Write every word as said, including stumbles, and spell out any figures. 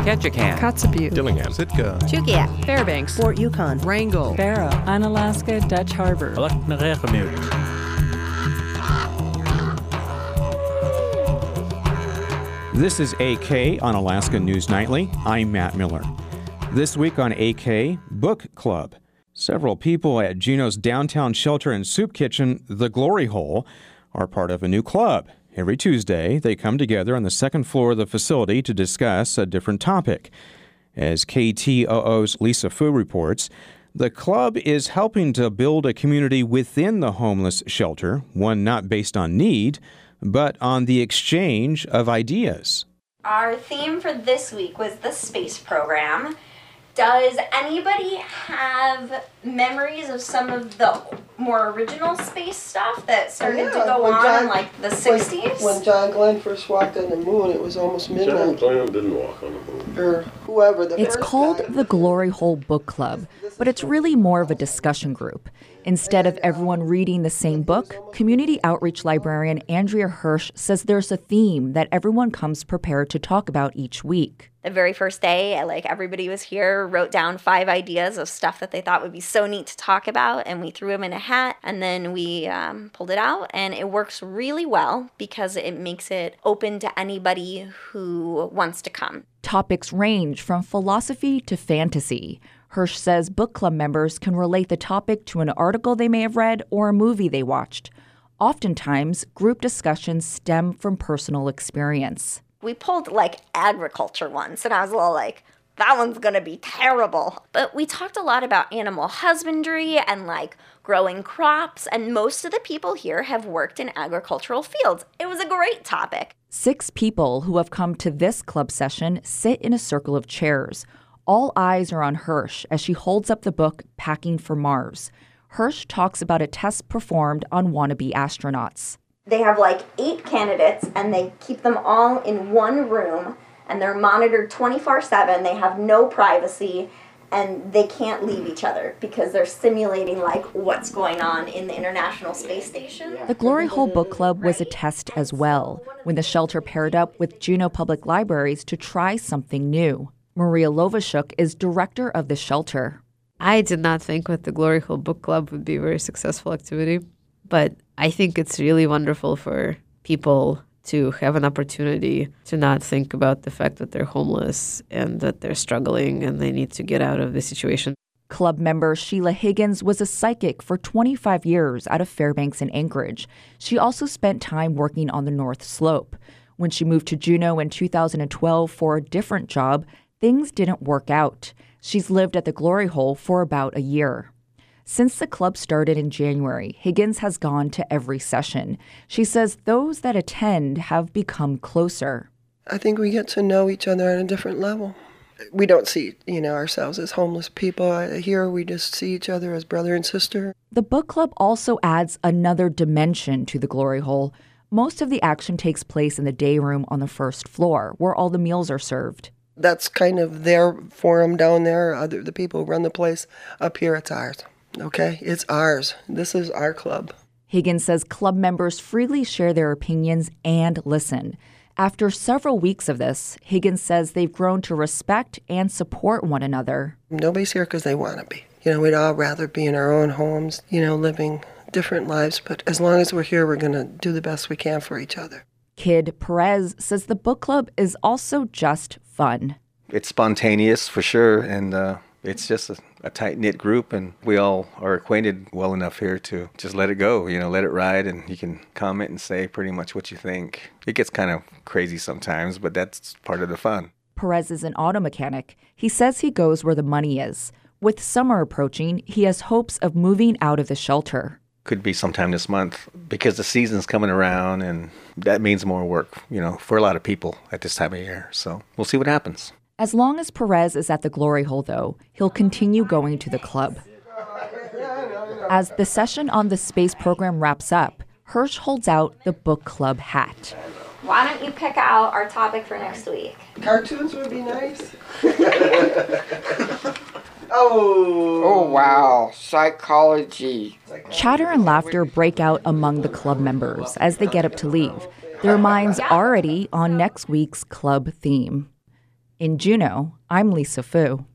Ketchikan, Kotzebue, Dillingham, Sitka, Chugiak, Fairbanks, Fort Yukon, Wrangell, Barrow, Unalaska, Dutch Harbor, This is A K on Alaska News Nightly. I'm Matt Miller. This week on A K, Book Club. Several people at Juneau's downtown shelter and soup kitchen, The Glory Hole, are part of a new club. Every Tuesday, they come together on the second floor of the facility to discuss a different topic. As K T O O's Lisa Fu reports, the club is helping to build a community within the homeless shelter, one not based on need, but on the exchange of ideas. Our theme for this week was the space program. Does anybody have memories of some of the more original space stuff that started yeah, to go on John, in like the sixties? When, when John Glenn first walked on the moon, it was almost midnight. John Glenn didn't walk on the moon. Or whoever. The it's first called guy. the Glory Hole Book Club, but it's really more of a discussion group. Instead of everyone reading the same book, community outreach librarian Andrea Hirsch says there's a theme that everyone comes prepared to talk about each week. The very first day, like everybody was here, wrote down five ideas of stuff that they thought would be so neat to talk about, and we threw them in a hat, and then we um, pulled it out, and it works really well because it makes it open to anybody who wants to come. Topics range from philosophy to fantasy. Hirsch says book club members can relate the topic to an article they may have read or a movie they watched. Oftentimes, group discussions stem from personal experience. We pulled like agriculture once, and I was a little like, that one's gonna be terrible. But we talked a lot about animal husbandry and like growing crops, and most of the people here have worked in agricultural fields. It was a great topic. Six people who have come to this club session sit in a circle of chairs. All eyes are on Hirsch as she holds up the book Packing for Mars. Hirsch talks about a test performed on wannabe astronauts. They have like eight candidates, and they keep them all in one room, and they're monitored twenty-four seven. They have no privacy, and they can't leave each other because they're simulating like what's going on in the International Space Station. The Glory Hole Book Club was a test as well, when the shelter paired up with Juneau Public Libraries to try something new. Maria Lovashuk is director of the shelter. I did not think that the Glory Hole Book Club would be a very successful activity, but I think it's really wonderful for people to have an opportunity to not think about the fact that they're homeless and that they're struggling and they need to get out of the situation. Club member Sheila Higgins was a psychic for twenty-five years out of Fairbanks and Anchorage. She also spent time working on the North Slope. When she moved to Juneau in two thousand twelve for a different job, things didn't work out. She's lived at the Glory Hole for about a year. Since the club started in January, Higgins has gone to every session. She says those that attend have become closer. I think we get to know each other on a different level. We don't see, you know, ourselves as homeless people. Here we just see each other as brother and sister. The book club also adds another dimension to the Glory Hole. Most of the action takes place in the day room on the first floor, where all the meals are served. That's kind of their forum down there. Other the people who run the place. Up here, it's ours. Okay? It's ours. This is our club. Higgins says club members freely share their opinions and listen. After several weeks of this, Higgins says they've grown to respect and support one another. Nobody's here because they want to be. You know, we'd all rather be in our own homes, you know, living different lives. But as long as we're here, we're going to do the best we can for each other. Kid Perez says the book club is also just fun. It's spontaneous for sure, and uh, it's just a, a tight-knit group, and we all are acquainted well enough here to just let it go, you know, let it ride, and you can comment and say pretty much what you think. It gets kind of crazy sometimes, but that's part of the fun. Perez is an auto mechanic. He says he goes where the money is. With summer approaching, he has hopes of moving out of the shelter. Could be sometime this month because the season's coming around, and that means more work, you know, for a lot of people at this time of year. So we'll see what happens. As long as Perez is at the Glory Hole, though, he'll continue going to the club. As the session on the space program wraps up, Hirsch holds out the book club hat. Why don't you pick out our topic for next week? Cartoons would be nice. Oh. Oh, wow. Psychology. Chatter and laughter break out among the club members as they get up to leave, their minds already on next week's club theme. In Juneau, I'm Lisa Fu.